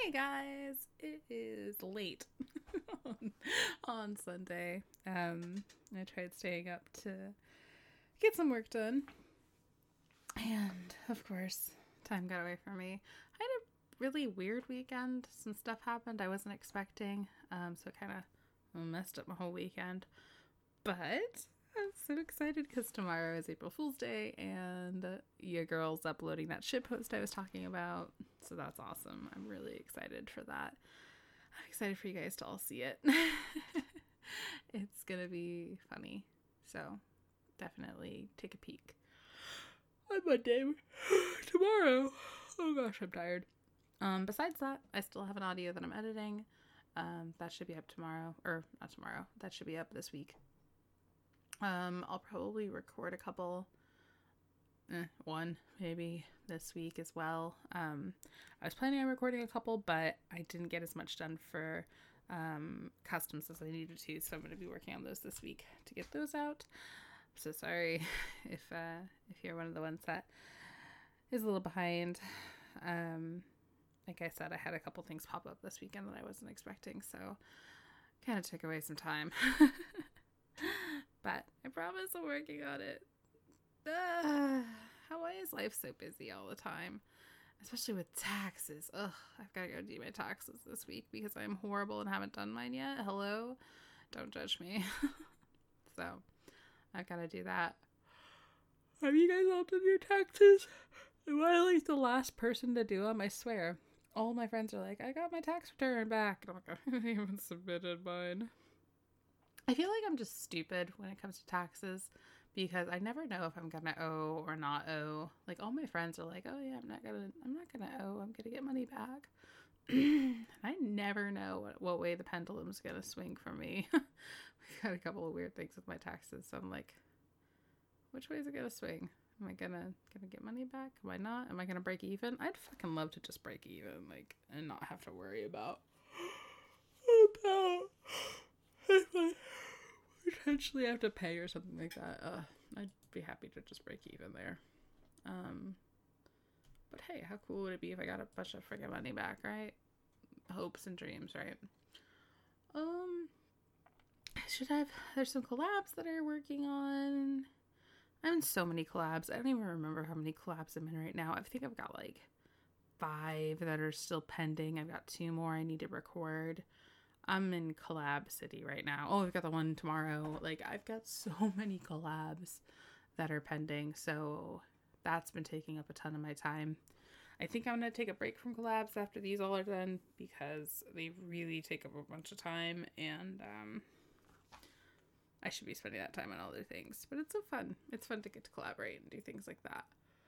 Hey guys, it is late on Sunday. I tried staying up to get some work done, and of course, time got away from me. I had a really weird weekend. Some stuff happened I wasn't expecting, so it kind of messed up my whole weekend. But I'm so excited because tomorrow is April Fool's Day, and your girl's uploading that shit post I was talking about. So that's awesome. I'm really excited for that. I'm excited for you guys to all see it. It's gonna be funny. So definitely take a peek on Monday. Tomorrow. Oh gosh, I'm tired. Besides that, I still have an audio that I'm editing. That should be up tomorrow. Or not tomorrow. That should be up this week. I'll probably record a couple, one maybe this week as well. I was planning on recording a couple, but I didn't get as much done for customs as I needed to, so I'm going to be working on those this week to get those out. I'm so sorry if you're one of the ones that is a little behind. Like I said, I had a couple things pop up this weekend that I wasn't expecting, so kind of took away some time. But I promise I'm working on it. Why is life so busy all the time? Especially with taxes. Ugh, I've got to go do my taxes this week because I'm horrible and haven't done mine yet. Hello? Don't judge me. So, I've got to do that. Have you guys all done your taxes? Am I like the last person to do them? I swear. All my friends are like, I got my tax return back. And I'm like, I haven't even submitted mine. I feel like I'm just stupid when it comes to taxes because I never know if I'm gonna owe or not owe. Like all my friends are like, "Oh yeah, I'm not gonna owe. I'm gonna get money back." I never know what way the pendulum's gonna swing for me. We've got a couple of weird things with my taxes, so I'm like, which way is it gonna swing? Am I gonna get money back? Am I not? Am I gonna break even? I'd fucking love to just break even, like, and not have to worry about if I potentially have to pay or something like that. I'd be happy to just break even there. But hey, how cool would it be if I got a bunch of freaking money back, right? Hopes and dreams, right? There's some collabs that I'm working on. I'm in so many collabs. I don't even remember how many collabs I'm in right now. I think I've got like 5 that are still pending. I've got 2 more I need to record. I'm in collab city right now. Oh, I've got the one tomorrow. Like, I've got so many collabs that are pending. So that's been taking up a ton of my time. I think I'm going to take a break from collabs after these all are done because they really take up a bunch of time. And I should be spending that time on other things. But it's so fun. It's fun to get to collaborate and do things like that.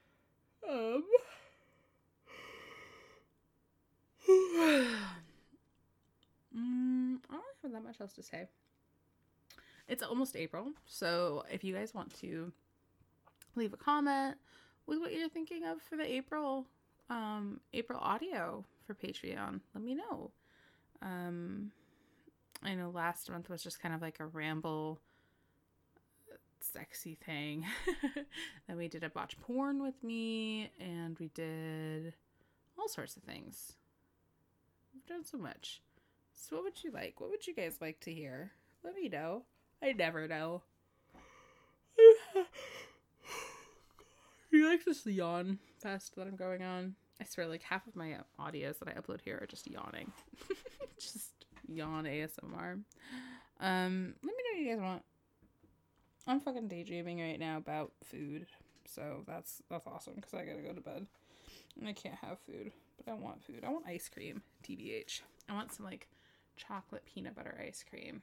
I don't have that much else to say. It's almost April, so if you guys want to leave a comment with what you're thinking of for the April audio for Patreon, let me know. I know last month was just kind of like a ramble, sexy thing. Then we did a watch porn with me, and we did all sorts of things. We've done so much. So what would you like? What would you guys like to hear? Let me know. I never know. You like this yawn fest that I'm going on? I swear, like half of my audios that I upload here are just yawning. Just yawn ASMR. Let me know what you guys want. I'm fucking daydreaming right now about food. So that's awesome because I gotta go to bed. And I can't have food. But I want food. I want ice cream. TBH. I want some like chocolate peanut butter ice cream.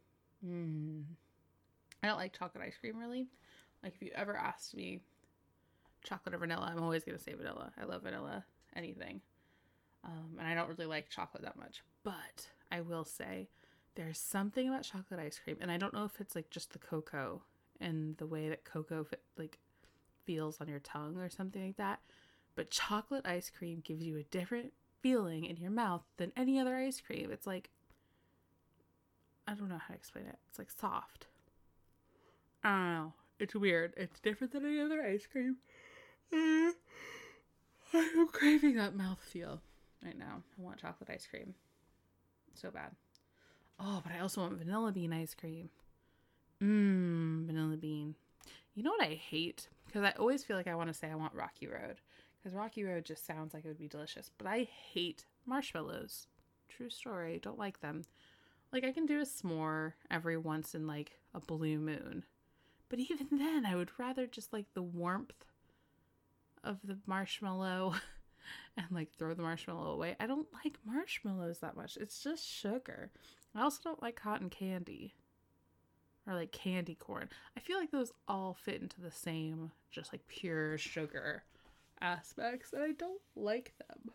I don't like chocolate ice cream really. Like if you ever asked me chocolate or vanilla, I'm always gonna say vanilla. I love vanilla anything. And I don't really like chocolate that much. But I will say there's something about chocolate ice cream, and I don't know if it's like just the cocoa and the way that cocoa feels on your tongue or something like that. But chocolate ice cream gives you a different feeling in your mouth than any other ice cream. It's like, I don't know how to explain it. It's like soft. I don't know. It's weird. It's different than any other ice cream. I'm craving that mouthfeel. right now. I want chocolate ice cream. So bad. Oh, but I also want vanilla bean ice cream. Vanilla bean. You know what I hate? Because I always feel like I want to say I want Rocky Road. Because Rocky Road just sounds like it would be delicious. But I hate marshmallows. True story. Don't like them. Like, I can do a s'more every once in, like, a blue moon. But even then, I would rather just like the warmth of the marshmallow and like throw the marshmallow away. I don't like marshmallows that much. It's just sugar. I also don't like cotton candy or like candy corn. I feel like those all fit into the same just like pure sugar aspects, and I don't like them.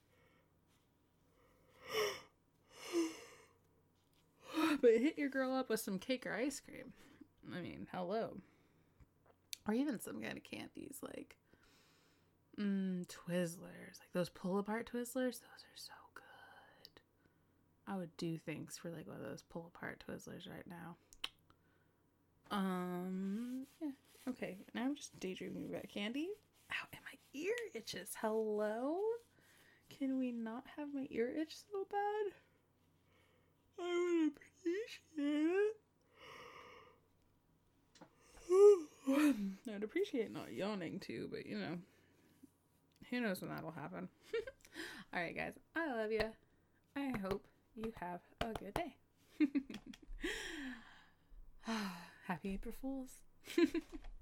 But hit your girl up with some cake or ice cream. I mean, hello. Or even some kind of candies like Twizzlers. Like those pull-apart Twizzlers. Those are so good. I would do things for like one of those pull-apart Twizzlers right now. Yeah. Okay, now I'm just daydreaming about candy. Ow, and my ear itches. Hello? Can we not have my ear itch so bad? I would appreciate it. I'd appreciate not yawning too, but you know, who knows when that'll happen. Alright guys, I love you. I hope you have a good day. Happy April Fools.